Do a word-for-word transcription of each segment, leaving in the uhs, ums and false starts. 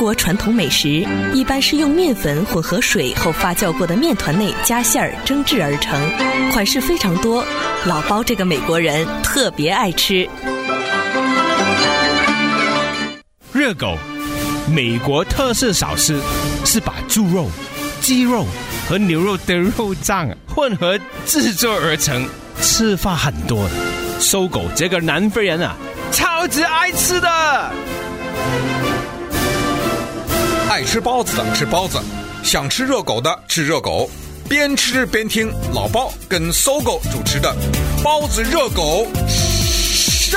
国传统美食，一般是用面粉混合水后发酵过的面团内加馅儿蒸制而成，款式非常多。老包这个美国人特别爱吃。 热狗，美国特色小吃，是把猪肉、鸡肉和牛肉的肉酱混合制作而成，吃法很多的。搜狗这个南非人啊，超级爱吃的。 爱吃包子的吃包子，想吃热狗的吃热狗，边吃边听老包跟搜狗主持的包子热狗秀。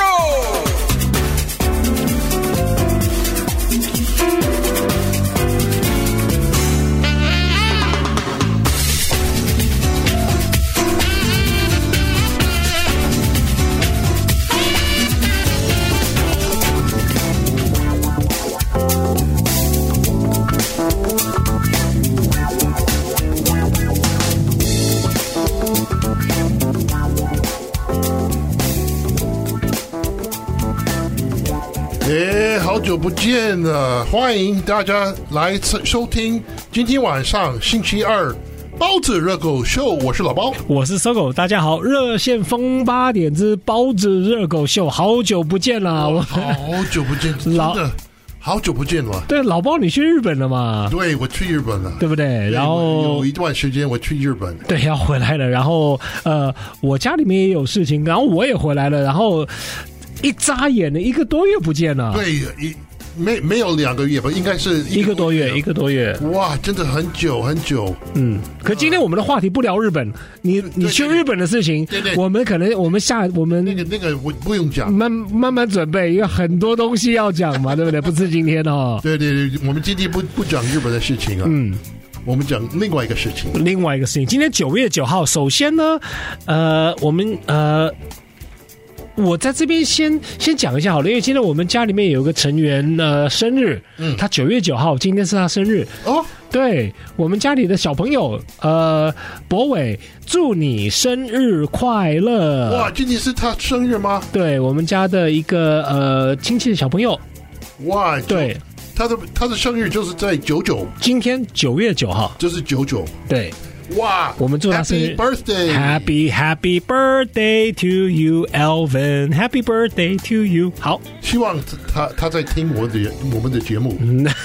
哎，好久不见了！欢迎大家来收听今天晚上星期二包子热狗秀，我是老包， 我是搜狗，大家好！热线风八点之包子热狗秀，好久不见了！ 哦、好久不见，真的好久不见了。 对，老包，你去日本了吗？ 对，我去日本了， 对不对？然后有一段时间我去日本， 对，要回来了。然后呃，我家里面也有事情，然后我也回来了，然后。一眨眼的一个多月不见了， 对，一没没有两个月吧，应该是一个多月，一个多月， 哇，真的很久很久。 嗯，可今天我们的话题不聊日本，你你去日本的事情， 对对， 我们可能我们下我们那个那个我不用讲， 慢慢慢准备，因为很多东西要讲嘛，对不对？不是今天哦。 对对对，我们今天不不讲日本的事情啊，嗯。我们讲另外一个事情， 另外一个事情。今天九月九号，首先呢，呃，我们呃。我在这边先先讲一下好了，因为今天我们家里面有个成员呃生日，嗯，他九月九号，今天是他生日哦。对，我们家里的小朋友呃博伟，祝你生日快乐！ 哇，今天是他生日吗？ 对，我们家的一个呃亲戚的小朋友。 哇， 对， 他的他的生日就是在九九， 今天九月九号， 就是九九， 对。 哇！ 我们祝他生日 ，Happy Birthday， Happy Happy Birthday to you, Alvin. Happy Birthday to you. 好， 希望他他在听我的我们的节目。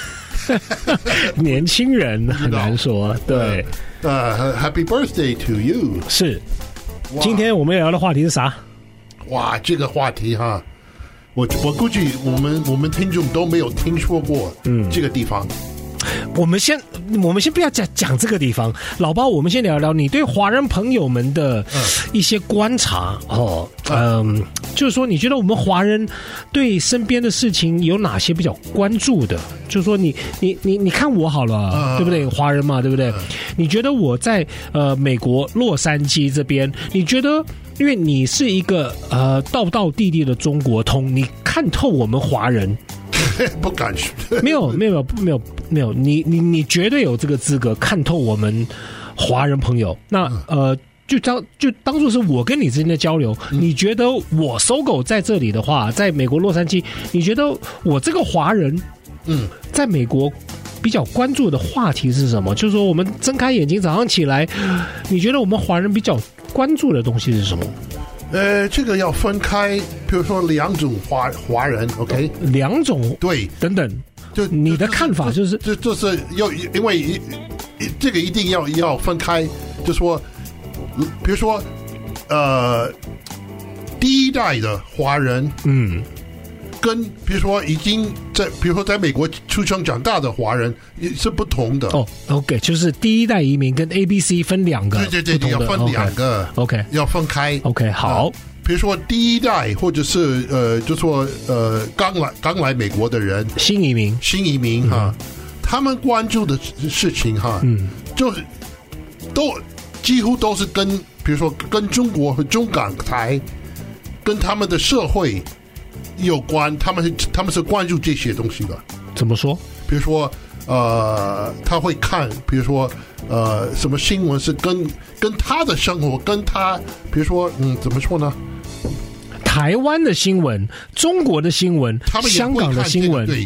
年轻人很难说，对。 呃、uh, ，Happy Birthday to you。 是。今天我们聊的话题是啥？ 哇，这个话题哈，我我估计我们我们听众都没有听说过，嗯，这个地方。 我们先，我们先不要讲讲这个地方，老包，我们先聊聊你对华人朋友们的一些观察哦，嗯、呃，就是说，你觉得我们华人对身边的事情有哪些比较关注的？就是说你，你你你看我好了，嗯、对不对？华人嘛，对不对？嗯、你觉得我在呃美国洛杉矶这边，你觉得？因为你是一个呃道道地地的中国通，你看透我们华人。 不敢没有没有没有没有，你你你绝对有这个资格看透我们华人朋友。那呃，就当就当做是我跟你之间的交流。嗯、你觉得我搜狗在这里的话，在美国洛杉矶，你觉得我这个华人，嗯，在美国比较关注的话题是什么？就是说，我们睁开眼睛早上起来，你觉得我们华人比较关注的东西是什么？ 呃，这个要分开，比如说两种华华人 ，OK， 两种对， 等等，就你的看法就是， 就就是要因为这个一定要要分开，就说，比如说，呃，第一代的华人，嗯，跟比如说已经在，比如说在美国出生长大的华人也是不同的。 哦 ，OK， 就是第一代移民跟 A、B、C 分两个， 对对对，要分两个 ，OK， 要分开 ，OK， 好。 呃比如说第一代，或者是呃，就说呃，刚来刚来美国的人， 新移民， 新移民哈，嗯、他们关注的事情哈，嗯，就是都几乎都是跟，比如说跟中国和中港台，跟他们的社会有关，他们是他们是关注这些东西的。 怎么说？ 比如说呃，他会看，比如说呃，什么新闻是跟跟他的生活，跟他，比如说嗯，怎么说呢？ 台湾的新闻、中国的新闻、香港的新闻， 对，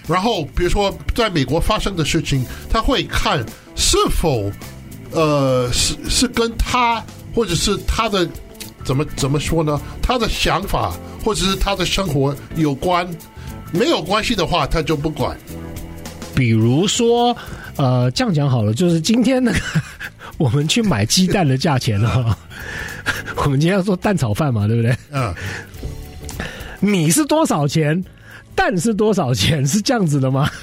然后比如说在美国发生的事情，他会看是否呃是是跟他或者是他的怎么怎么说呢？他的想法或者是他的生活有关，没有关系的话，他就不管。 比如说，呃，这样讲好了，就是今天那个我们去买鸡蛋的价钱哦，我们今天要做蛋炒饭嘛，对不对？ 嗯， 米是多少钱？蛋是多少钱？是这样子的吗？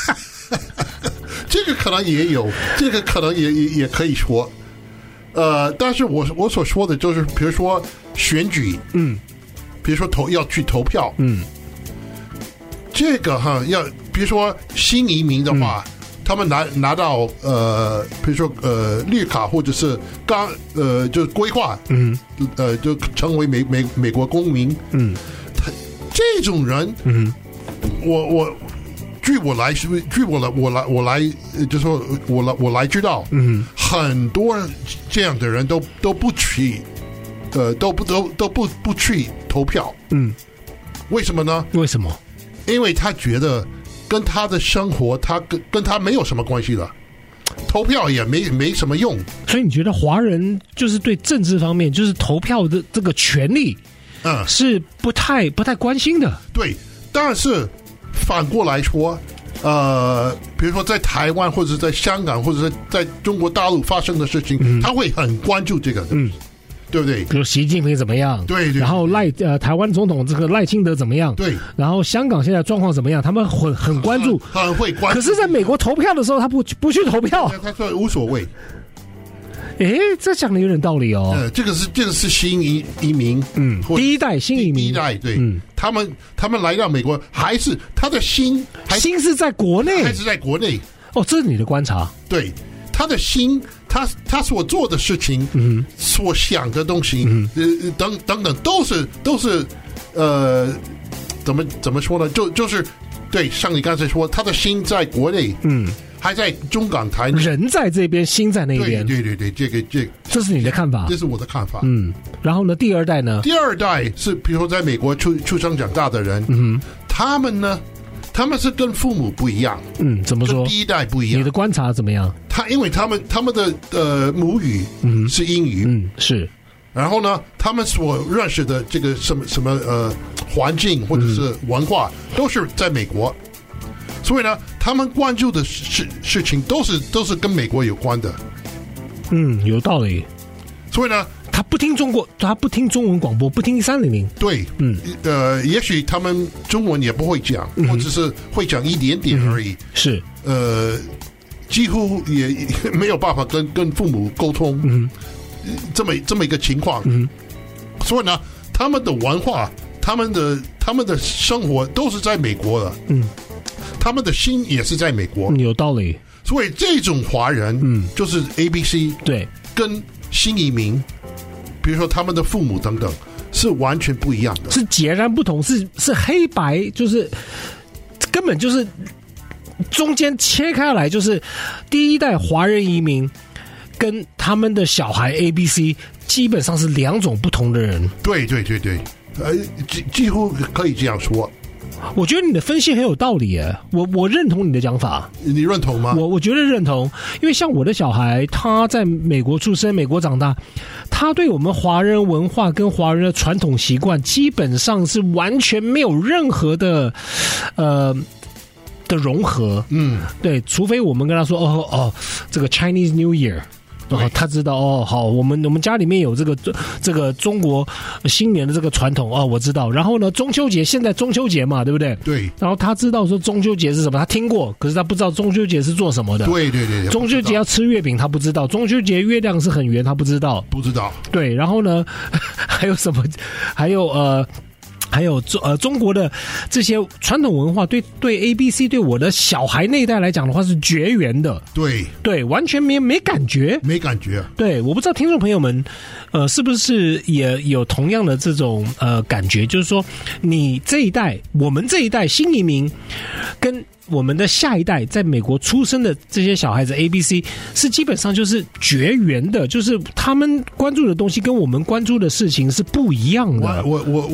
这个可能也有，这个可能也也也可以说，呃，但是我我所说的就是，比如说选举，嗯，比如说投要去投票，嗯，这个哈要，比如说新移民的话，嗯、他们拿拿到呃，比如说呃绿卡或者是刚呃就是规划，嗯，呃就成为美美美国公民，嗯，他这种人，嗯，我我。据我来，据我来，我来，我来，就是说我来，我来知道，嗯，很多这样的人都都不去，呃，都不都都不不去投票，嗯，为什么呢？ 为什么？ 因为他觉得跟他的生活，他跟跟他没有什么关系了，投票也没没什么用。 所以你觉得华人就是对政治方面，就是投票的这个权利，嗯，是不太不太关心的。 对，但是。反过来说，呃，比如说在台湾或者在香港或者是在中国大陆发生的事情，嗯、他会很关注这个，嗯，对不对？ 比如习近平怎么样？ 对 对, 对。 然后赖呃台湾总统这个赖清德怎么样？ 对。 然后香港现在状况怎么样？他们很很关注， 很, 很会关注。 可是在美国投票的时候，他不不去投票， 他说无所谓。 哎，这讲的有点道理哦。 呃，这个是这个是新移移民，嗯， 第一代新移民， 第一代对，嗯，他们他们来到美国，还是他的心，还心是在国内， 还是在国内？ 哦，这是你的观察。 对，他的心，他他所做的事情，嗯，所想的东西，嗯，呃，等等等，都是都是，呃，怎么怎么说呢？就就是对，像你刚才说，他的心在国内，嗯。还在中港台， 人在这边，心在那边。 对对对，这个这， 这是你的看法， 这是我的看法。 嗯，然后呢，第二代呢？ 第二代是比如说在美国出出生长大的人，嗯，他们呢，他们是跟父母不一样。 嗯，怎么说？ 跟第一代不一样。 你的观察怎么样？ 他因为他们他们的呃母语嗯是英语， 嗯是， 然后呢，他们所认识的这个什么什么呃环境或者是文化、嗯、都是在美国。所以呢，他们关注的事事情都是都是跟美国有关的。 嗯，有道理。 所以呢， 他不听中国，他不听中文广播，不听三零零。 对，嗯，呃，也许他们中文也不会讲，嗯、或者是会讲一点点而已。嗯、 是， 呃，几乎也没有办法跟跟父母沟通。嗯，这么这么一个情况。嗯，所以呢，他们的文化、他们的他们的生活都是在美国的。嗯。他们的心也是在美国， 有道理。 所以这种华人，嗯，就是 A B C， 对， 跟新移民，比如说他们的父母等等，是完全不一样的， 是截然不同，是是黑白，就是根本就是中间切开来，就是第一代华人移民跟他们的小孩 A B C 基本上是两种不同的人。 对对对对，呃，几几乎可以这样说。 我觉得你的分析很有道理耶，我我认同你的讲法。 你认同吗？ 我我觉得认同，因为像我的小孩，他在美国出生，美国长大，他对我们华人文化跟华人的传统习惯，基本上是完全没有任何的，呃。的融合，嗯，对，除非我们跟他说，哦哦，这个 Chinese New Year。哦，他知道哦，好，我们我们家里面有这个这个中国新年的这个传统哦，我知道。然后呢，中秋节现在中秋节嘛，对不对？ 对。 然后他知道说中秋节是什么，他听过，可是他不知道中秋节是做什么的。 对对对。 中秋节要吃月饼，他不知道。中秋节月亮是很圆，他不知道。 不知道。 对，然后呢，还有什么？还有呃。还有中呃中国的这些传统文化，对对 A B C 对我的小孩那一代来讲的话是绝缘的， 对对，完全没没感觉， 没感觉。 对，我不知道听众朋友们，呃，是不是也有同样的这种呃感觉，就是说你这一代，我们这一代新移民，跟我们的下一代在美国出生的这些小孩子 A B C 是基本上就是绝缘的，就是他们关注的东西跟我们关注的事情是不一样的。 我我我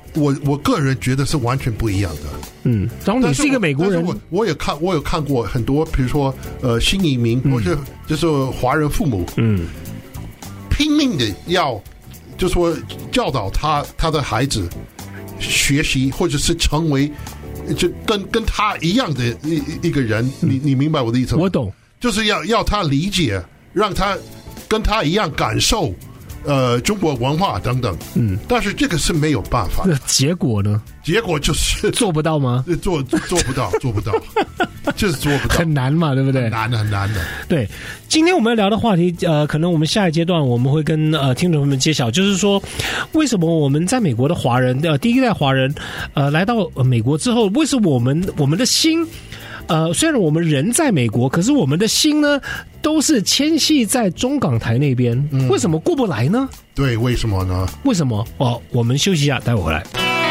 我我个人觉得是完全不一样的。 嗯，然后你是一个美国人， 我我有看我有看过很多，比如说呃新移民或者就是华人父母，嗯，拼命的要就说教导他他的孩子学习或者是成为就跟跟他一样的一一个人，你你明白我的意思吗？ 我懂， 就是要要他理解，让他跟他一样感受。呃，中国文化等等，嗯，但是这个是没有办法。 那结果呢？ 结果就是做不到吗？ 做做不到，做不到，就是做不到， 很难嘛，对不对？ 很难的，很难的。 对，今天我们要聊的话题，呃，可能我们下一阶段我们会跟呃听众朋友们揭晓，就是说，为什么我们在美国的华人，呃，第一代华人，呃，来到美国之后，为什么我们我们的心？呃，虽然我们人在美国，可是我们的心呢，都是牵系在中港台那边。嗯、为什么过不来呢？ 对，为什么呢？ 为什么？哦，我们休息一下，待会回来。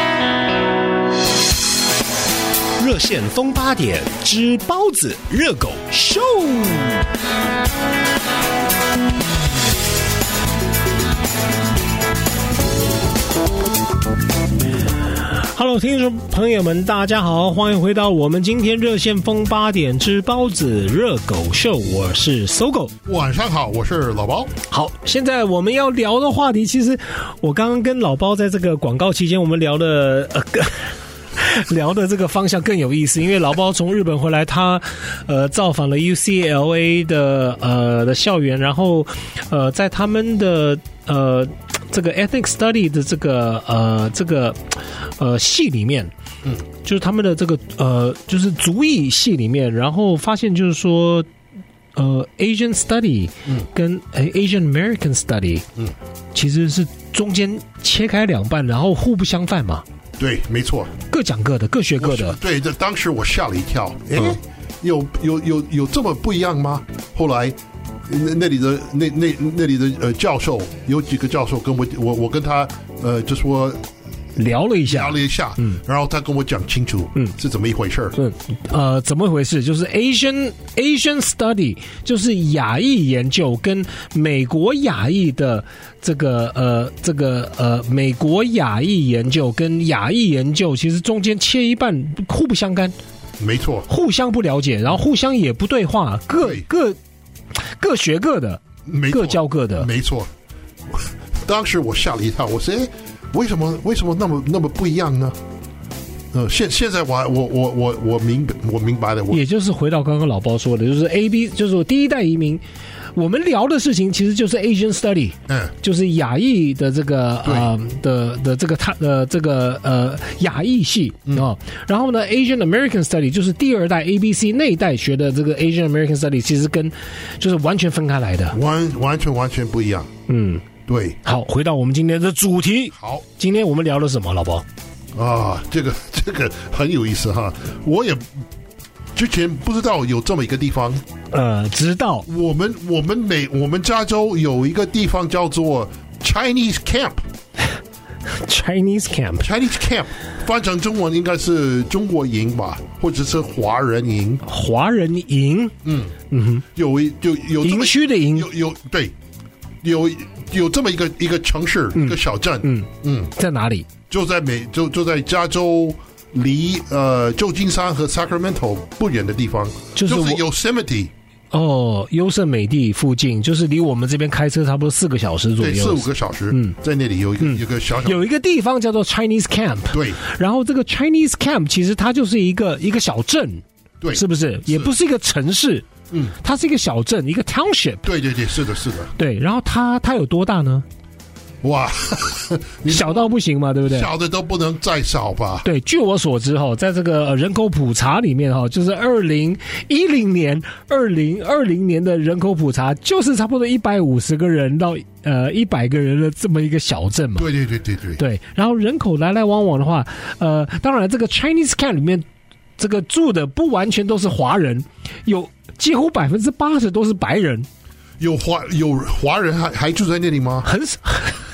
热线风八点之包子热狗秀。Hello， 听众朋友们，大家好，欢迎回到我们今天热线风八点之包子热狗秀，我是搜狗。 晚上好，我是老包。 好，现在我们要聊的话题，其实我刚刚跟老包在这个广告期间，我们聊的呃。聊的这个方向更有意思，因为老包从日本回来，他呃造访了 U C L A 的呃的校园，然后呃在他们的呃这个 ethnic study 的这个呃这个呃系里面，嗯，就是他们的这个呃就是族裔系里面，然后发现就是说呃 Asian study 跟 Asian American study 嗯其实是中间切开两半，然后互不相犯嘛。 对，没错， 各讲各的，各学各的。 对，这当时我吓了一跳，哎、嗯，有有有有这么不一样吗？后来那那里的那那那里的呃教授有几个教授跟我我我跟他呃就说聊了一下， 聊了一下，嗯，然后他跟我讲清楚，嗯，是怎么一回事？ 嗯，呃，怎么一回事？就是 Asian Asian Study， 就是亚裔研究跟美国亚裔的这个呃这个呃美国亚裔研究跟亚裔研究，其实中间切一半，互不相干。 没错， 互相不了解，然后互相也不对话，各各各学各的，各教各的， 没错。当时我吓了一跳，我说：“哎。”为什么为什么那么那么不一样呢？呃，现现在我我我我我明我明白了， 也就是回到刚刚老包说的，就是 A B， 就是第一代移民，我们聊的事情其实就是 Asian Study， 嗯，就是亚裔的这个呃的的这个他的这个呃亚裔系啊、嗯哦，然后呢 Asian American Study 就是第二代 A B C 那一代学的这个 Asian American Study， 其实跟就是完全分开来的， 完完全完全不一样，嗯。对， 好，回到我们今天的主题。 好， 今天我们聊了什么，老包？ 啊，这个这个很有意思哈，我也之前不知道有这么一个地方。 呃，知道。 我们我们美我们加州有一个地方叫做 Chinese Camp。Chinese Camp。Chinese Camp， 翻成中文应该是中国营吧，或者是华人营。 华人营。嗯嗯哼， 有一有有营区的营， 有有对。有有这么一个一个城市，嗯、一个小镇，嗯嗯，在哪里？ 就在美就就在加州，离呃旧金山和 Sacramento 不远的地方，就是 Yosemite。 哦，优胜美地附近，就是离我们这边开车差不多四个小时左右， 对，四五个小时。嗯，在那里有一个、嗯、一个小小有一个地方叫做 Chinese Camp。 对， 然后这个 Chinese Camp 其实它就是一个一个小镇， 对， 是不是？是也不是一个城市。嗯，它是一个小镇，一个 township。 对对对，是的，是的。 对，然后它它有多大呢？ 哇， 小到不行嘛，对不对？ 小的都不能再少吧？ 对，据我所知哈，在这个人口普查里面哈，就是二零一零年、二零二零年的人口普查，就是差不多一百五十个人到呃一百个人的这么一个小镇嘛。 对对对对对。 对，然后人口来来往往的话，呃，当然这个 Chinese Camp 里面这个住的不完全都是华人，有。几乎百分之八十都是白人， 有华有华人还还住在那里吗？ 很少，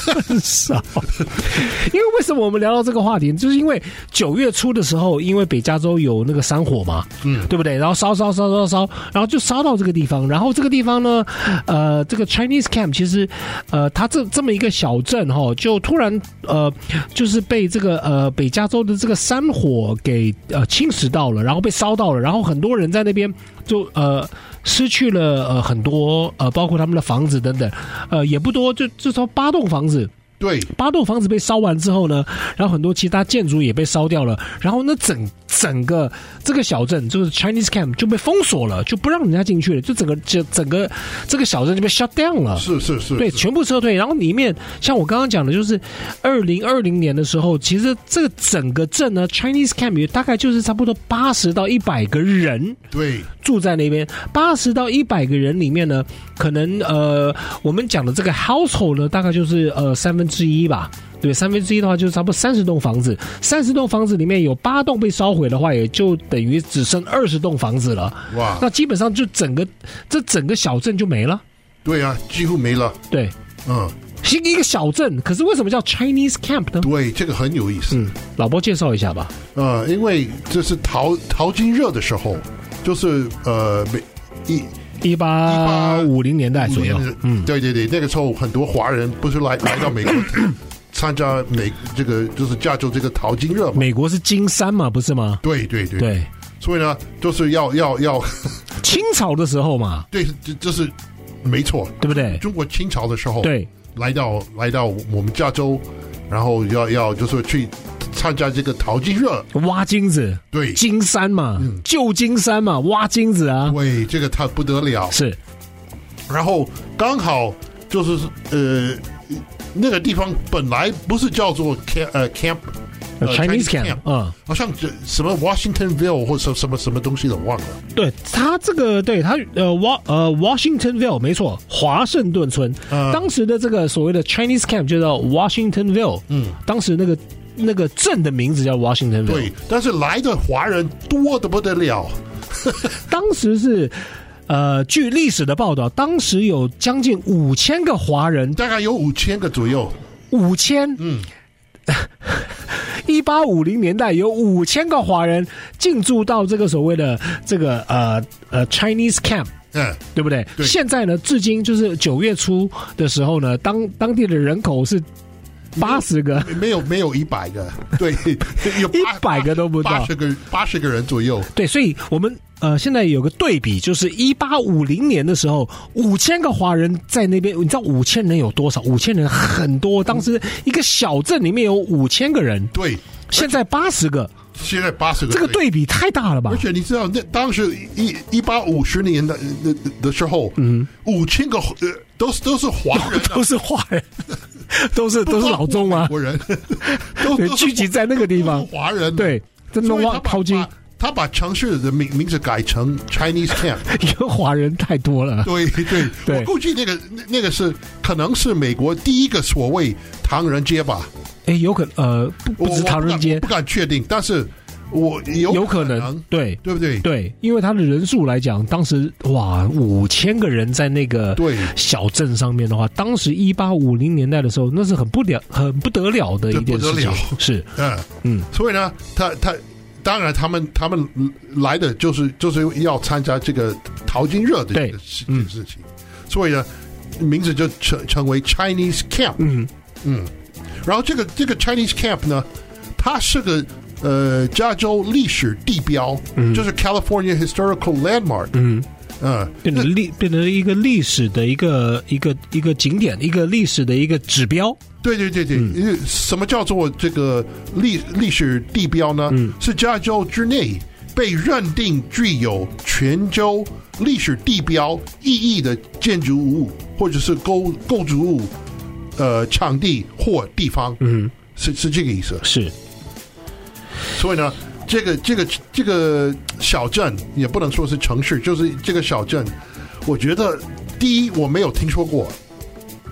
很少。因为为什么我们聊到这个话题，就是因为九月初的时候，因为北加州有那个山火嘛，嗯，对不对？然后烧烧烧烧烧，然后就烧到这个地方，然后这个地方呢，呃，这个 Chinese Camp 其实，呃，它这这么一个小镇哈、哦，就突然呃，就是被这个呃北加州的这个山火给呃侵蚀到了，然后被烧到了，然后很多人在那边就呃。失去了呃很多呃，包括他们的房子等等，呃也不多，就就说八栋房子。 对， 八栋房子被烧完之后呢，然后很多其他建筑也被烧掉了，然后呢整整个这个小镇就是 Chinese Camp 就被封锁了，就不让人家进去了，就整个就整个这个小镇就被 shut down 了。 是是是， 对， 是全部撤退。然后里面像我刚刚讲的，就是二零二零年的时候，其实这个整个镇呢 Chinese Camp 也大概就是差不多八十到一百个人， 对， 住在那边。八十到一百个人里面呢，可能呃我们讲的这个 household 呢，大概就是呃三分之一吧。对，三分之一的话就是差不多三十栋房子，三十栋房子里面有八栋被烧毁的话，也就等于只剩二十栋房子了。 哇， 那基本上就整个这整个小镇就没了。 对啊，几乎没了。 对， 嗯， 是一个小镇，可是为什么叫 Chinese Camp 呢？ 对，这个很有意思。 嗯，老波介绍一下吧。 呃，因为这是淘淘金热的时候，就是呃，一一八五零年代左右。 嗯，对对对，那个时候很多华人不是来来到美国参加美这个就是加州这个淘金热嘛。 美国是金山嘛，不是吗？ 对对对对， 所以呢，就是要要要清朝的时候嘛。 对，这这是没错， 对不对？ 中国清朝的时候， 对， 来到来到我们加州，然后要要就是去参加这个淘金热， 挖金子， 对， 金山嘛，嗯、旧金山嘛，挖金子啊， 对，这个它不得了， 是。 然后刚好就是呃。那个地方本来不是叫做 camp 呃 camp、呃、 Chinese camp， 嗯， 好像什么 Washingtonville 或者什么什么东西的忘了。 对，他这个对他呃 Wa 呃 Washingtonville 没错，华盛顿村、呃，当时的这个所谓的 Chinese camp 就叫 Washingtonville， 嗯，当时那个那个镇的名字叫 Washingtonville， 对，但是来的华人多得不得了， 当时是。呃，据历史的报道，当时有将近五千个华人， 大概有五千个左右。 五千，嗯，一八五零年代有五千个华人进驻到这个所谓的这个呃呃 Chinese Camp， 嗯，对不对？对。现在呢，至今就是九月初的时候呢，当当地的人口是八十个， 没有没有一百个，对，有一百个都不到， 八十个八十个人左右。 对，所以我们。呃，现在有个对比，就是一八五零年的时候，五千个华人在那边，你知道五千人有多少？五千人很多，当时一个小镇里面有五千个人， 对， 现在八十个， 现在八十个， 这个对比太大了吧？ 而且你知道，那当时一一八五十年的的的时候，嗯，五千个呃都是都是华人、啊， 都是华人，都是都是老中啊， 华人， 都对，聚集在那个地方， 华人， 对，这弄挖淘金。 他把城市的名名字改成 Chinese Camp， 因为华人太多了。 对对，对我估计那个那个是可能是美国第一个所谓唐人街吧？ 哎，有可能呃，不不是唐人街， 不敢确定，但是我有有可能，对对不对？ 对，因为他的人数来讲，当时哇五千个人在那个对小镇上面的话，当时一八五零年代的时候，那是很不了很不得了的一件事情，是嗯嗯，所以呢，他他。当然，他们他们来的就是就是要参加这个淘金热的这个事情，事情所以呢，名字就成成为 Chinese Camp。嗯嗯，然后这个这个 Chinese Camp 呢，它是个呃加州历史地标，嗯、就是 California Historical Landmark。嗯。 嗯，变成历变成一个历史的一个一个一个景点，一个历史的一个指标。 对对对对，嗯、什么叫做这个历历史地标呢？嗯，是加州之内被认定具有全州历史地标意义的建筑物或者是构构筑物，呃，场地或地方。嗯，是是这个意思。 是。 所以呢。这个这个这个小镇也不能说是城市，就是这个小镇，我觉得第一我没有听说过，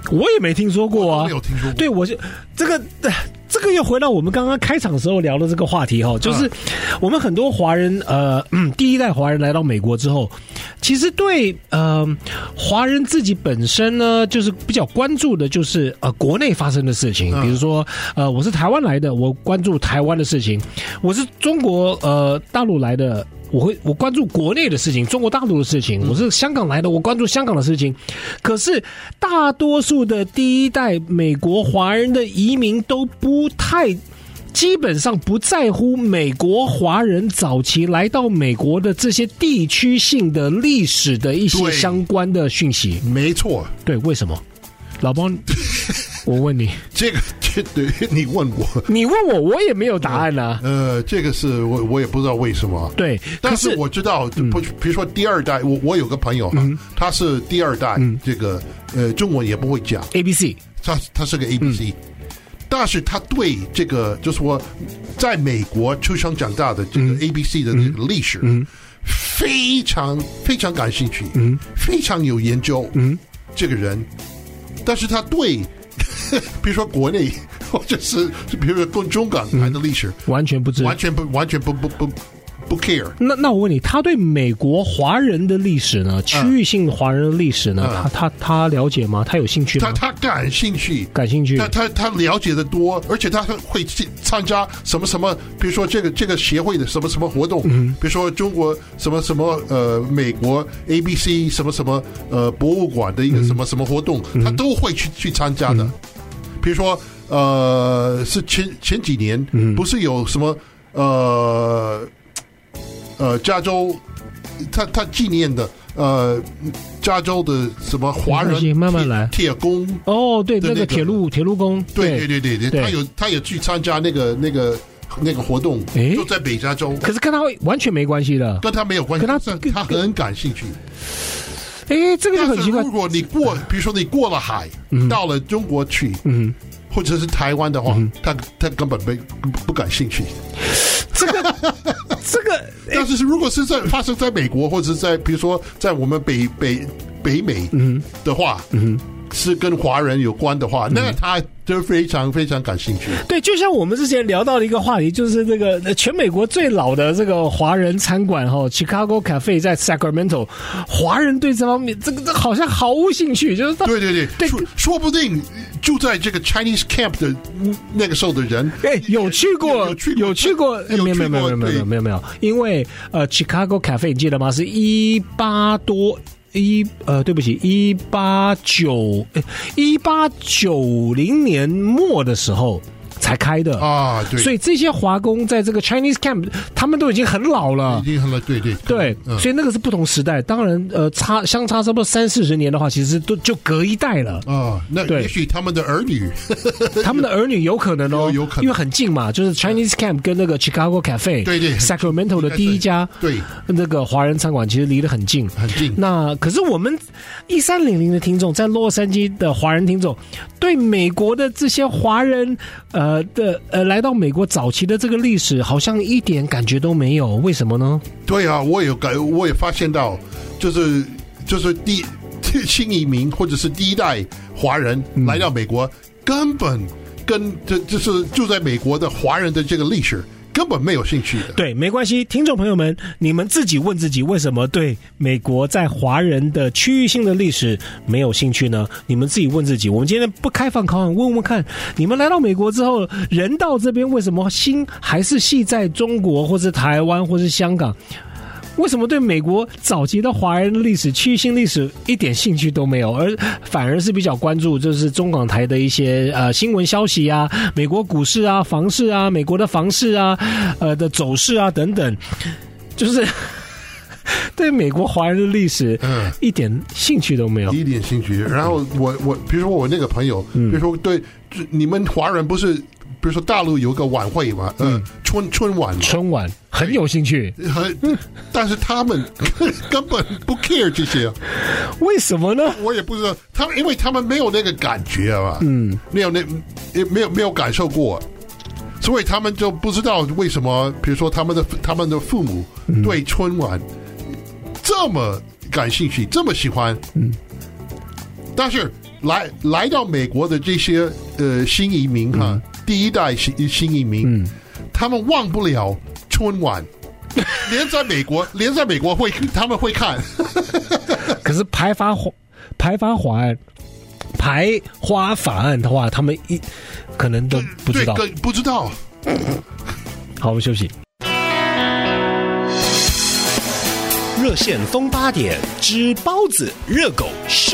我也没听说过啊， 没有听说过。 对，我是这个。这个又回到我们刚刚开场的时候聊的这个话题哈，就是我们很多华人呃、嗯，第一代华人来到美国之后，其实对呃华人自己本身呢，就是比较关注的就是呃国内发生的事情，比如说呃我是台湾来的，我关注台湾的事情；我是中国呃大陆来的。我会我关注国内的事情，中国大陆的事情。我是香港来的，我关注香港的事情。可是大多数的第一代美国华人的移民都不太，基本上不在乎美国华人早期来到美国的这些地区性的历史的一些相关的讯息。 没错， 对，为什么？老包，我问你， 这个这对你问我， 你问我，我也没有答案啊。 呃，这个是我我也不知道为什么。 对， 但是我知道，嗯、比如说第二代，我我有个朋友哈、嗯，他是第二代，嗯、这个呃中文也不会讲 A B C， 他他是个 A B C，、嗯、但是他对这个就是说在美国出生长大的这个 A B C 的这个历史，嗯，非常非常感兴趣，嗯，非常有研究，嗯，这个人。但是他对，比如说国内或者是比如说跟中港台的历史、嗯、 完全不知， 完全不完全不不不不 care。 那那我问你，他对美国华人的历史呢？区域性华人的历史呢？嗯、他他他了解吗？他有兴趣吗？ 他他感兴趣， 感兴趣。 他他他了解的多，而且他会参加什么什么，比如说这个这个协会的什么什么活动，嗯，比如说中国什么什么呃美国 A B C 什么什么呃博物馆的一个什么什么活动，嗯、他都会去去参加的。嗯、比如说呃是前前几年，嗯、不是有什么呃。呃，加州，他他纪念的呃，加州的什么华人慢慢来铁工哦，对，那个铁路铁路工， 对对对对对，他有他也去参加那个那个那个活动，就在北加州， 可是跟他完全没关系的， 跟他没有关系，跟他他很感兴趣。 哎，这个就很奇怪。 如果你过，比如说你过了海，嗯、到了中国去，嗯，或者是台湾的话，嗯、他他根本没不感兴趣。 这个这个， 但是如果是在发生在美国，或者是在比如说在我们北北北美的话，嗯，是跟华人有关的话，那他就非常非常感兴趣。 对，就像我们之前聊到的一个话题，就是这个全美国最老的这个华人餐馆哈 ，Chicago Cafe 在 Sacramento， 华人对这方面这个好像毫无兴趣，就是对对对，对说说不定住在这个 Chinese camp 的那个时候的人， 哎，有去过，有去过，有去过，没有没有没有没有没有没有没有，因为呃 Chicago Cafe 你记得吗？是一八多。一呃，对不起，一八九一八九零年末的时候才开的啊，对， 所以这些华工在这个 Chinese camp， 他们都已经很老了， 已经很老，对对对，嗯、所以那个是不同时代。当然，呃，差相差差不多三四十年的话，其实都就隔一代了啊。那也许他们的儿女， 他们的儿女有可能哦， 有可能， 因为很近嘛，就是 Chinese camp 跟那个 Chicago Cafe， 对对 ，Sacramento 的第一家对那个华人餐馆，其实离得很近， 很近。 那可是我们一三零零的听众，在洛杉矶的华人听众，对美国的这些华人呃的呃。来到美国早期的这个历史，好像一点感觉都没有，为什么呢？ 对啊，我有感，我也发现到，就是就是第新移民或者是第一代华人来到美国，嗯、根本跟这就是住在美国的华人的这个历史根本没有兴趣的。 对，没关系，听众朋友们，你们自己问自己，为什么对美国在华人的区域性的历史没有兴趣呢？你们自己问自己。我们今天不开放考案，问问看，你们来到美国之后，人到这边为什么心还是系在中国，或是台湾，或是香港？为什么对美国早期的华人历史、区域性历史一点兴趣都没有，而反而是比较关注就是中港台的一些呃新闻消息啊、美国股市啊、房市啊、美国的房市啊、呃的走势啊等等，就是对美国华人的历史嗯一点兴趣都没有， 一点兴趣。然后我我比如说我那个朋友，比如说对你们华人不是。比如说大陆有个晚会嘛，嗯，春春晚， 春晚很有兴趣， 很，但是他们根本不 care 这些， 为什么呢？ 我也不知道，他们因为他们没有那个感觉啊，嗯，没有那没有没有感受过，所以他们就不知道为什么，比如说他们的他们的父母对春晚这么感兴趣，这么喜欢，嗯，但是来来到美国的这些呃新移民哈，嗯、第一代新新移民，嗯，他们忘不了春晚，连在美国，连在美国会他们会看。 可是排华排华法案。排华法案的话，他们一可能都不知道， 对，不知道。 好，我们休息。 热线风八点之包子热狗秀。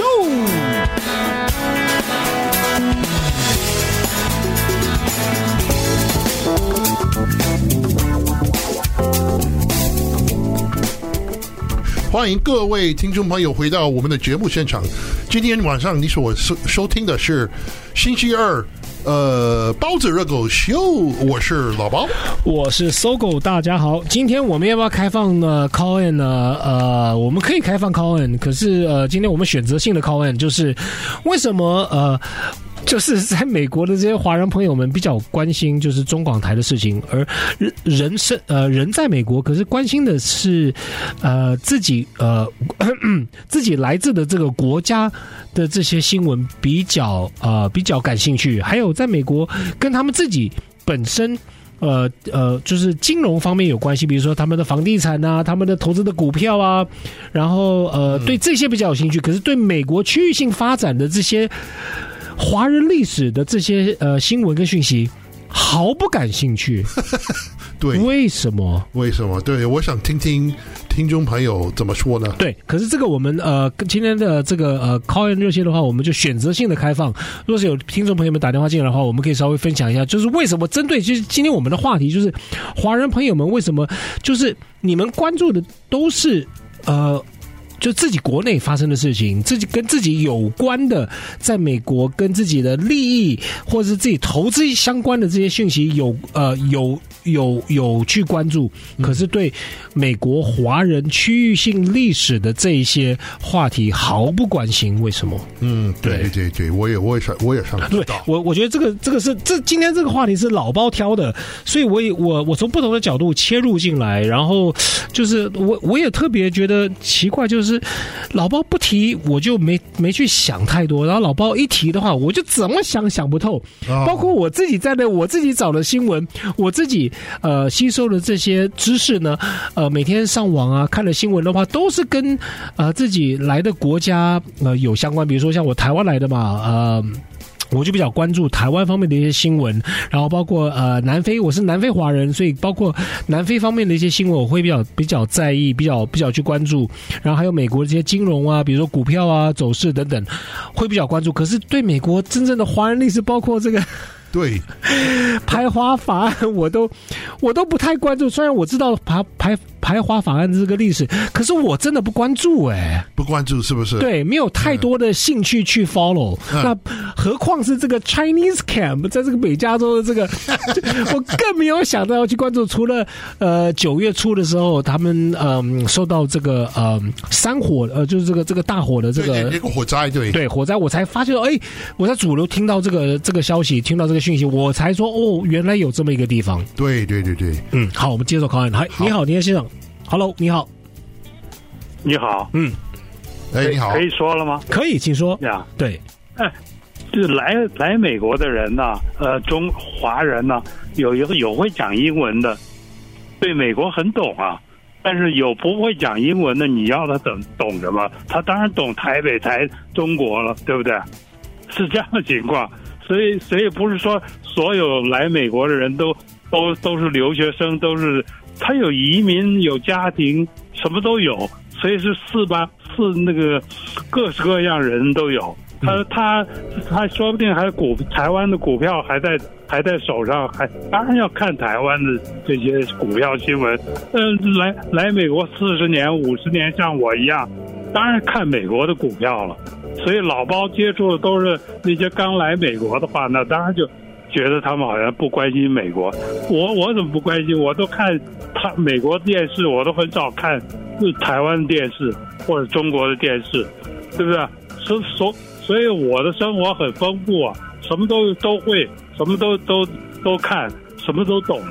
欢迎各位听众朋友回到我们的节目现场。今天晚上你所收收听的是星期二，呃，包子热狗秀。我是老包， 我是搜狗。大家好，今天我们要不要开放呢 call in 呢？呃，我们可以开放 call in， 可是呃，今天我们选择性的 call in 就是为什么呃。就是在美国的这些华人朋友们比较关心就是中广台的事情，而人是呃人在美国，可是关心的是呃自己呃自己来自的这个国家的这些新闻比较呃比较感兴趣，还有在美国跟他们自己本身。呃呃，就是金融方面有关系，比如说他们的房地产啊，他们的投资的股票啊，然后呃对这些比较有兴趣，可是对美国区域性发展的这些华人历史的这些呃新闻跟讯息毫不感兴趣。 对， 为什么？ 为什么？对，我想听听听众朋友怎么说呢？ 对，可是这个我们呃今天的这个呃 call in 热线的话，我们就选择性的开放。若是有听众朋友们打电话进来的话，我们可以稍微分享一下，就是为什么针对就是今天我们的话题，就是华人朋友们为什么就是你们关注的都是呃。就自己国内发生的事情，自己跟自己有关的，在美国跟自己的利益或者是自己投资相关的这些讯息有呃有有有去关注，可是对美国华人区域性历史的这一些话题毫不关心，为什么？ 嗯，对对对对，我也我也想我也想知道。 我我觉得这个这个是这今天这个话题是老包挑的，所以我也我我从不同的角度切入进来，然后就是我我也特别觉得奇怪，就是。是老包不提，我就没没去想太多。然后老包一提的话，我就怎么想想不透。包括我自己在内，我自己找的新闻，我自己呃吸收的这些知识呢，呃每天上网啊看的新闻的话，都是跟呃自己来的国家呃有相关。比如说像我台湾来的嘛，呃。我就比较关注台湾方面的一些新闻，然后包括呃南非，我是南非华人，所以包括南非方面的一些新闻，我会比较比较在意，比较比较去关注。然后还有美国这些金融啊，比如说股票啊、走势等等，会比较关注。可是对美国真正的华人历史，包括这个。 对， 排华法案我都我都不太关注，虽然我知道排排排华法案这个历史，可是我真的不关注哎、欸， 不关注是不是？ 对，没有太多的兴趣去 follow、嗯。那何况是这个 Chinese camp， 在这个北加州的这个，我更没有想到要去关注。除了呃九月初的时候，他们嗯、呃、受到这个呃山火呃就是这个这个大火的这个那个火灾，对对火灾，我才发现哎，我在主流听到这个这个消息，听到这个。讯息我才说哦，原来有这么一个地方。 对对对对， 嗯，好，我们接受 call in。嗨，你好，林先生 ，Hello， 你好， 你好， 嗯， 哎，你好， 可以说了吗？ 可以，请说。 呀， 对， 哎，就是来来美国的人呢、啊，呃，中华人呢、啊，有一个有会讲英文的，对美国很懂啊。但是有不会讲英文的，你要他懂懂什么？他当然懂台北、台中国了，对不对？是这样的情况。所以，所以不是说所有来美国的人都都都是留学生，都是他有移民、有家庭，什么都有，所以是四八四那个各式各样人都有。他他他说不定还股台湾的股票还在还在手上，还当然要看台湾的这些股票新闻。嗯，来来美国四十年、五十年，像我一样，当然看美国的股票了。所以老包接触的都是那些刚来美国的话，那当然就觉得他们好像不关心美国。我我怎么不关心？我都看他美国电视，我都很少看台湾电视或者中国的电视，对不对？所所所以我的生活很丰富啊，什么都都会，什么都都都看，什么都懂。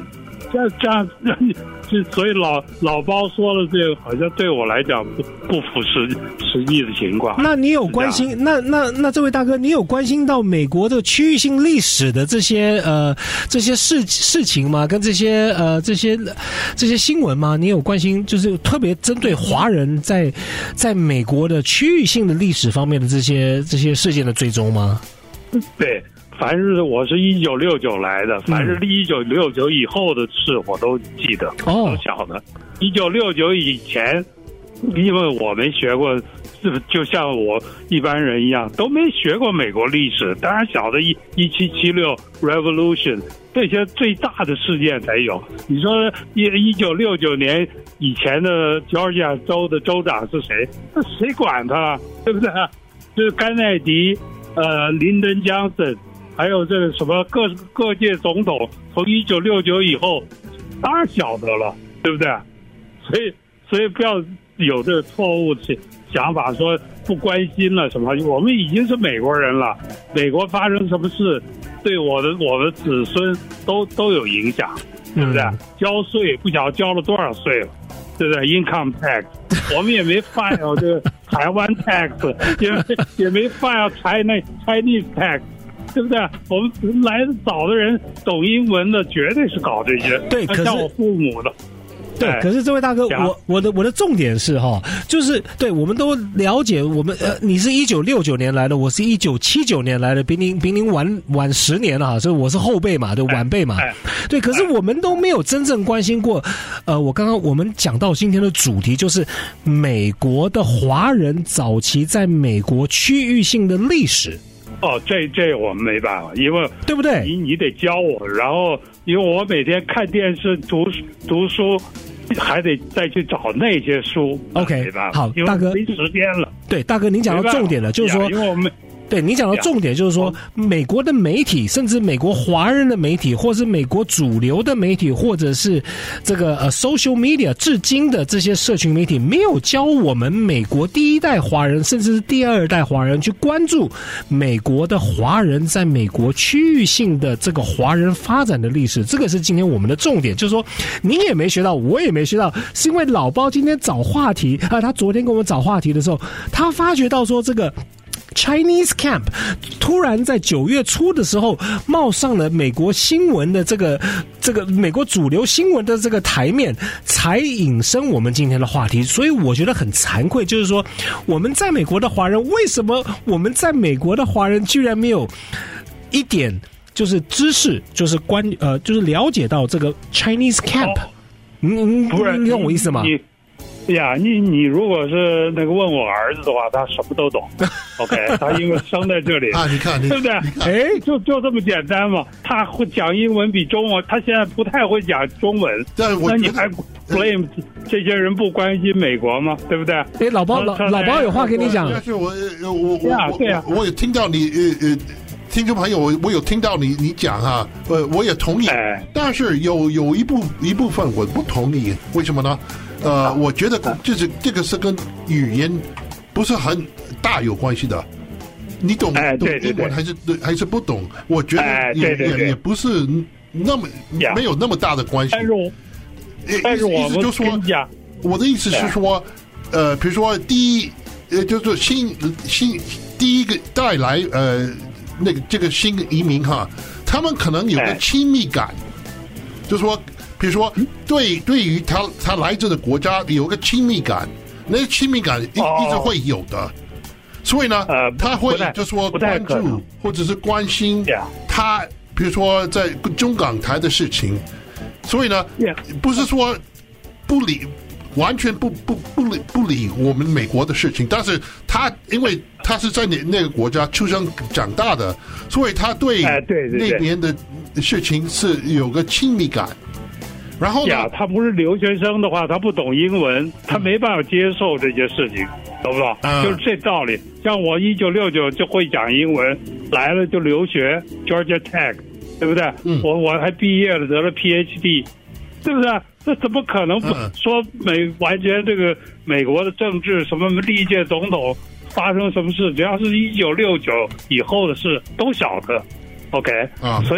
这这样，这所以老老包说的这个，好像对我来讲不不符实实际的情况。 那你有关心？那那那这位大哥，你有关心到美国的区域性历史的这些呃这些事事情吗？跟这些呃这些这些新闻吗？你有关心？就是特别针对华人在在美国的区域性的历史方面的这些这些事件的追踪吗？ 对。凡是我是一九六九来的，凡是一九六九以后的事我都记得， 哦， 都晓得。一九六九以前，因为我没学过，就像我一般人一样，都没学过美国历史，当然晓得一一七七六 Revolution 这些最大的事件才有。你说一一九六九年以前的 Georgia 州的州长是谁？那谁管他？对不对？就是甘乃迪、呃，林登·江森。还有这个什么各各届总统，从一九六九以后，当然晓得了，对不对？所以所以不要有这个错误的想法，说不关心了什么。我们已经是美国人了，美国发生什么事，对我的我的子孙都都有影响，对不对？嗯、交税不晓得交了多少税了，对不对 ？Income tax， 我们也没 file 这个台湾 tax， 也没也没 file China Chinese tax。对不对？我们来的早的人懂英文的，绝对是搞这些。 对，可是像我父母的。 对，可是这位大哥，我我的我的重点是哈，就是对，我们都了解，我们呃，你是一九六九年来的，我是一九七九年来的，比您比您晚晚十年了哈，所以我是后辈嘛，对，晚辈嘛，对，可是我们都没有真正关心过，呃，我刚刚我们讲到今天的主题就是美国的华人早期在美国区域性的历史。 哦，这这我们没办法，因为对不对？ 你你得教我，然后因为我每天看电视、读读书，还得再去找那些书。 OK， 没办法， 好，大哥没时间了。 对，大哥，您讲到重点了，就是说， 因为我们。 对你讲的重点就是说，美国的媒体，甚至美国华人的媒体，或是美国主流的媒体，或者是这个呃 social media， 至今的这些社群媒体，没有教我们美国第一代华人，甚至是第二代华人去关注美国的华人在美国区域性的这个华人发展的历史。这个是今天我们的重点，就是说，您也没学到，我也没学到，是因为老包今天找话题啊，他昨天跟我们找话题的时候，他发觉到说这个。Chinese Camp 突然在九月初的时候冒上了美国新闻的这个这个美国主流新闻的这个台面，才引申我们今天的话题。所以我觉得很惭愧，就是说我们在美国的华人，为什么我们在美国的华人居然没有一点就是知识，就是关呃就是了解到这个 Chinese Camp？、哦、嗯， 不是， 你懂我意思吗？ 呀，你你如果是那个问我儿子的话，他什么都懂。OK， 他因为生在这里啊，你看， 对不对？哎，就就这么简单嘛。他会讲英文比中文，他现在不太会讲中文。那你还 blame 这些人不关心美国吗？对不对？ 哎，老包老老包有话跟你讲。 但是我我我我对啊， 我有听到你呃呃。听众朋友，我我有听到你你讲哈，呃，我也同意，但是有有一部一部分我不同意，为什么呢？呃，我觉得这是这个是跟语言不是很大有关系的。你懂懂英文还是还是不懂？我觉得也也也不是那么没有那么大的关系。 但是我但是我就说，我的意思是说，呃，比如说第一，呃，就是新新第一个带来呃。那个这个新移民哈，他们可能有个亲密感，就是说，比如说，对对于他他来自的国家有个亲密感，那个亲密感一一直会有的，所以呢，他会就说关注或者是关心他，比如说在中港台的事情，所以呢，不是说不理。完全不不不理不理我们美国的事情，但是他因为他是在那那个国家出生长大的，所以他对那边的事情是有个亲密感。然后呢， 他不是留学生的话，他不懂英文，他没办法接受这些事情，懂不懂？嗯、就是这道理。像我一九六九就会讲英文，来了就留学 Georgia Tech， 对不对？嗯、我我还毕业了，得了 P H D， 对不对？这怎么可能不说美完全这个美国的政治什么历届总统发生什么事，只要是一九六九以后的事都晓得 ，OK 啊，所以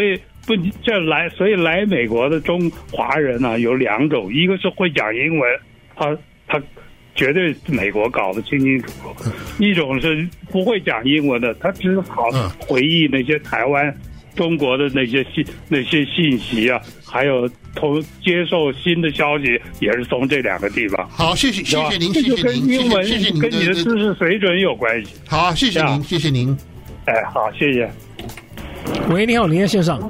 不这来，所以来美国的中华人呢、啊、有两种，一个是会讲英文，他他绝对美国搞得清清楚楚；一种是不会讲英文的，他只好回忆那些台湾、中国的那些信那些信息啊，还有同接受新的消息，也是从这两个地方。 好，谢谢谢谢您，谢谢您， 跟英文谢谢您跟你的知识水准有关系。 好，谢谢您，谢谢您。 哎，好，谢谢。 喂，你好，您在线上。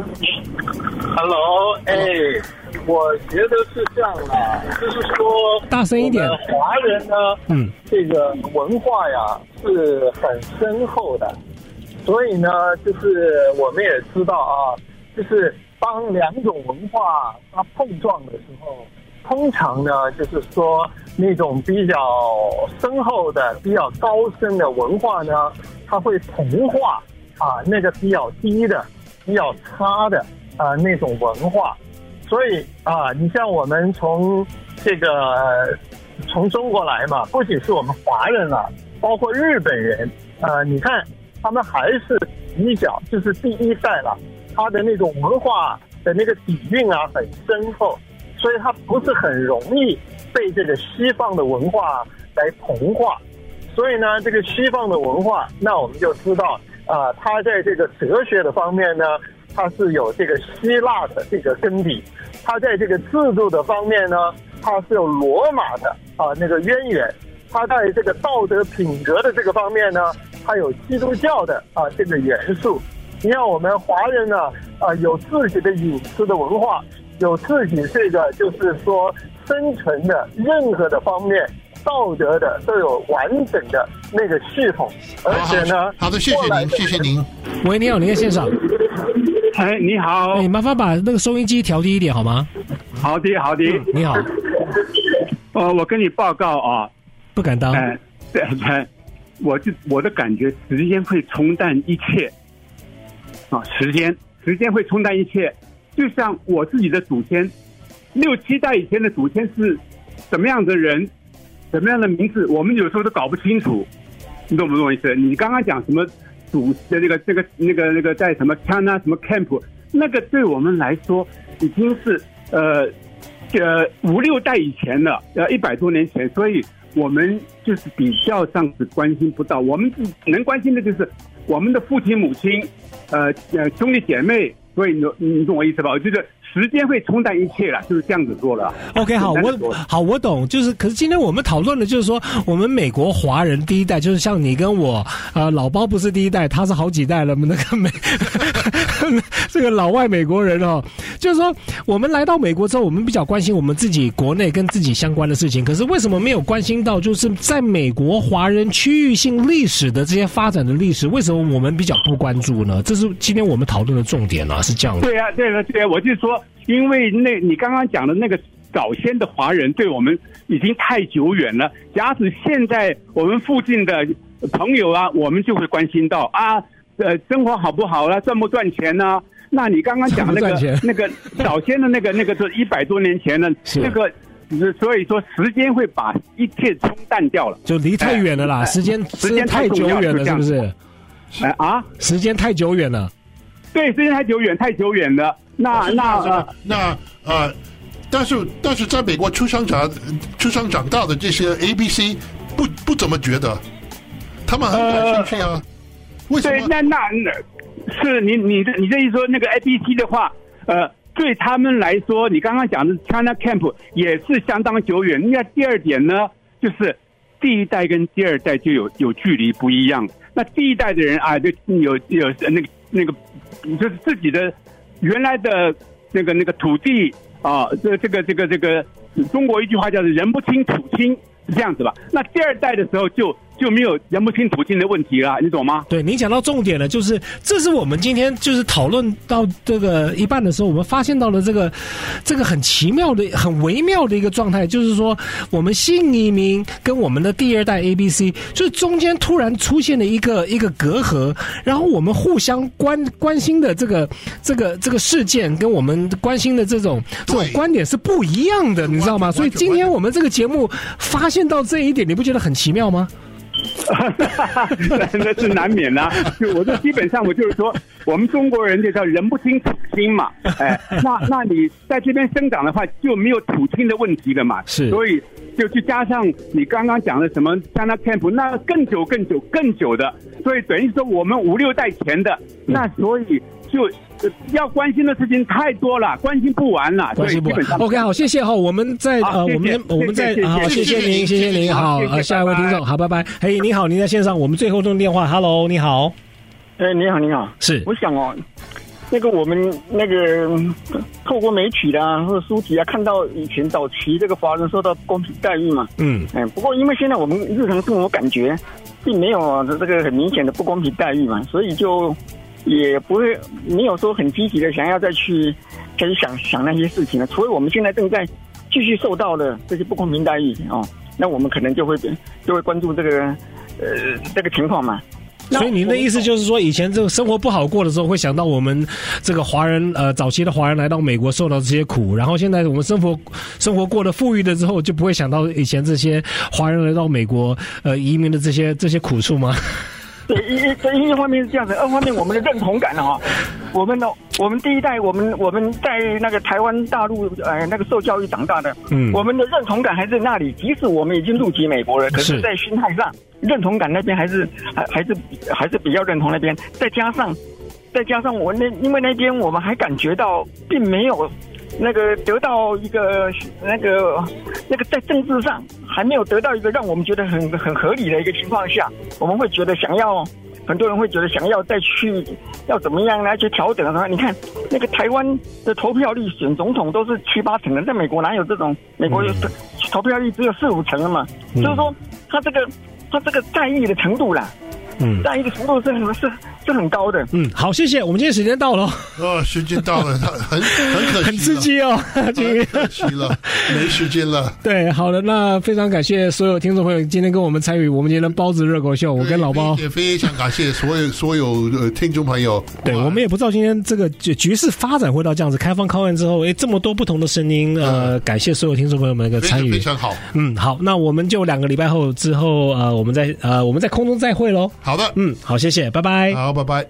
Hello， 哎，我觉得是这样的，就是说， 大声一点。 华人呢，嗯，这个文化呀是很深厚的，所以呢，就是我们也知道啊，就是当两种文化它碰撞的时候，通常呢，就是说那种比较深厚的、比较高深的文化呢，它会同化啊那个比较低的、比较差的啊那种文化。所以啊，你像我们从这个从中国来嘛，不仅是我们华人啊，包括日本人，呃，你看他们还是比较就是第一代了，他的那种文化的那个底蕴啊很深厚，所以他不是很容易被这个西方的文化来同化。所以呢，这个西方的文化，那我们就知道啊，它在这个哲学的方面呢，它是有这个希腊的这个根底，它在这个制度的方面呢，它是有罗马的啊那个渊源，它在这个道德品格的这个方面呢，它有基督教的啊这个元素。你看我们华人呢啊有自己的饮食的文化，有自己这个就是说生存的任何的方面道德的都有完整的那个系统，而且呢， 好的，谢谢您，谢谢您。 喂，你好，您在线上。 哎，你好， 哎，麻烦把那个收音机调低一点好吗？ 好的，好的。 嗯、你好， 呃，我跟你报告啊， 不敢当。 哎、呃，对，我就我的感觉，时间会冲淡一切。啊，时间，时间会冲淡一切。就像我自己的祖先，六七代以前的祖先是什么样的人？什么样的名字，我们有时候都搞不清楚，你懂不懂我意思？你刚刚讲什么祖的那个这个那个那个在什么 China 什么 camp， 那个对我们来说已经是呃呃五六代以前了，呃一百多年前，所以我们就是比较上是关心不到，我们能关心的就是我们的父亲母亲，呃呃兄弟姐妹，所以你你懂我意思吧？我觉得时间会冲淡一切了，就是这样子做了。 OK， 好，我好我懂，就是可是今天我们讨论的就是说，我们美国华人第一代，就是像你跟我，呃，老包不是第一代，他是好几代了，那个美这个老外美国人哦，就是说我们来到美国之后，我们比较关心我们自己国内跟自己相关的事情，可是为什么没有关心到就是在美国华人区域性历史的这些发展的历史，为什么我们比较不关注呢？这是今天我们讨论的重点啊，是这样的。 对啊，对啊，对啊，我就说。因为那你刚刚讲的那个早先的华人对我们已经太久远了，假使现在我们附近的朋友啊，我们就会关心到啊，呃，生活好不好啦，赚不赚钱呢、啊？那你刚刚讲那个那个早先的那个那个是一百多年前的那个，所以说时间会把一切冲淡掉了， 就离太远了啦，哎、时间时间太久远了，是不是？ 哎啊， 时间太久远了。 对，时间太久远，太久远了。那那呃那呃，但是但是在美国出生长出生长大的这些 A B C 不不怎么觉得，他们很感兴趣啊。呃、为什么？ 对，那那是你你的你这一说那个 A B C 的话，呃，对他们来说，你刚刚讲的 China Camp 也是相当久远。那第二点呢，就是第一代跟第二代就有有距离不一样。那第一代的人啊，就有有那个那个就是自己的。原来的那个那个土地啊，这这个这个这个，中国一句话叫做“人不清土清”，是这样子吧？那第二代的时候就就没有人不清土清的问题了，你懂吗？ 对，您讲到重点了，就是这是我们今天就是讨论到这个一半的时候，我们发现到了这个这个很奇妙的、很微妙的一个状态，就是说我们新移民跟我们的第二代 A B C， 就是中间突然出现了一个一个隔阂，然后我们互相关关心的这个这个这个事件，跟我们关心的这种这种观点是不一样的，你知道吗？所以今天我们这个节目发现到这一点，你不觉得很奇妙吗？ 那是难免啦、啊。就我说，基本上我就是说，我们中国人就叫人不清土清嘛。哎，那那你在这边生长的话，就没有土清的问题了嘛。 是， 所以就去加上你刚刚讲的什么 China Camp， 那更久、更久、更久的。所以等于说我们五六代前的，那所以就。要关心的事情太多了，关心不完了， 关心不完。OK， 好，谢谢哈，我们在呃，我们我们在好，谢谢您，谢谢您，好，呃，下一位听众，好，拜拜。嘿，你好，您在线上，我们最后通电话 ，Hello， 你好。 哎，你好，你好， 是， 我想哦，那个我们那个透过媒体啊或者书籍啊，看到以前早期这个华人受到不公平待遇嘛，嗯，哎，不过因为现在我们日常生活感觉并没有这个很明显的不公平待遇嘛，所以就。也不会没有说很积极的想要再去再去想想那些事情了，除非我们现在正在继续受到的这些不公平待遇哦，那我们可能就会就会关注这个呃这个情况嘛。 所以您的意思就是说，以前这个生活不好过的时候，会想到我们这个华人呃早期的华人来到美国受到这些苦，然后现在我们生活生活过得富裕了之后，就不会想到以前这些华人来到美国呃移民的这些这些苦处吗？ 对，一一一方面是这样子，二方面我们的认同感啊，我们的我们第一代，我们我们在那个台湾大陆呃那个受教育长大的，嗯，我们的认同感还在那里，即使我们已经入籍美国了，可是在心态上认同感那边还是还还是还是比较认同那边，再加上再加上我那因为那边我们还感觉到并没有。那个得到一个那个那个在政治上还没有得到一个让我们觉得很很合理的一个情况下，我们会觉得想要很多人会觉得想要再去要怎么样来去调整啊？你看那个台湾的投票率选总统都是七八成的，在美国哪有这种？美国投票率只有四五成了嘛，嗯、就是说他这个他这个在意的程度啦。嗯，在一个程度是是是很高的。 嗯，好，谢谢。我们今天时间到了。 哦，时间到了，很很可惜， 很刺激哦， 很可惜了，没时间了。 对，好的，那非常感谢所有听众朋友今天跟我们参与我们今天的包子热狗秀。我跟老包也非常感谢所有所有呃听众朋友。 对，我们也不知道今天这个局势发展会到这样子，开放考验之后，哎，这么多不同的声音，呃，感谢所有听众朋友们的参与， 非常好。 嗯，好，那我们就两个礼拜后之后，呃，我们在呃我们在空中再会喽。 好的， 嗯，好，谢谢，拜拜。 好，拜拜。